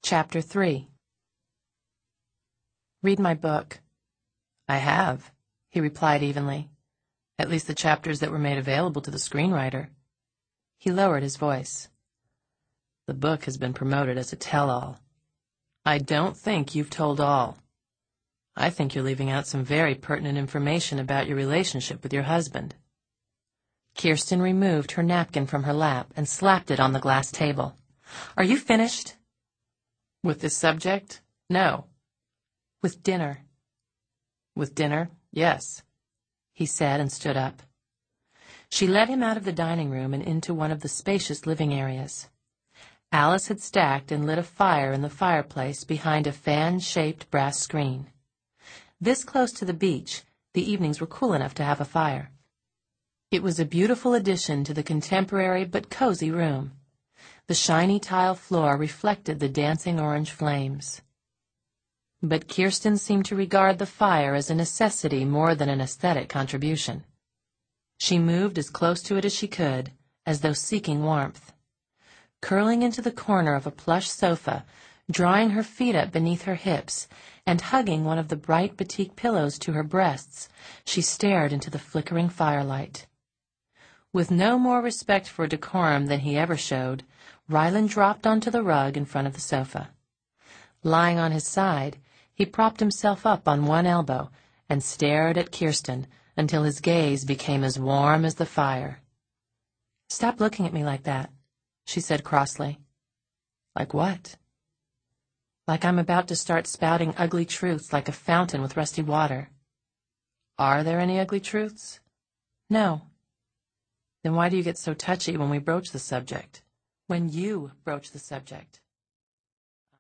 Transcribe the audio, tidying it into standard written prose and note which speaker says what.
Speaker 1: Chapter 3. Read my book. I have, he replied evenly. At least the chapters that were made available to the screenwriter. He lowered his voice. The book has been promoted as a tell-all. I don't think you've told all. I think you're leaving out some very pertinent information about your relationship with your husband. Kirsten removed her napkin from her lap and slapped it on the glass table. Are you finished? With this subject? No. With dinner. With dinner? Yes, he said and stood up. She led him out of the dining room and into one of the spacious living areas. Alice had stacked and lit a fire in the fireplace behind a fan-shaped brass screen. This close to the beach, the evenings were cool enough to have a fire. It was a beautiful addition to the contemporary but cozy room. The shiny tile floor reflected the dancing orange flames. But Kirsten seemed to regard the fire as a necessity more than an aesthetic contribution. She moved as close to it as she could, as though seeking warmth. Curling into the corner of a plush sofa, drawing her feet up beneath her hips, and hugging one of the bright batik pillows to her breasts, she stared into the flickering firelight. With no more respect for decorum than he ever showed, Ryland dropped onto the rug in front of the sofa. Lying on his side, he propped himself up on one elbow and stared at Kirsten until his gaze became as warm as the fire. "Stop looking at me like that," she said crossly. "Like what?" "Like I'm about to start spouting ugly truths like a fountain with rusty water." "Are there any ugly truths?" "No." "Then why do you get so touchy when we broach the subject? When you broach the subject?"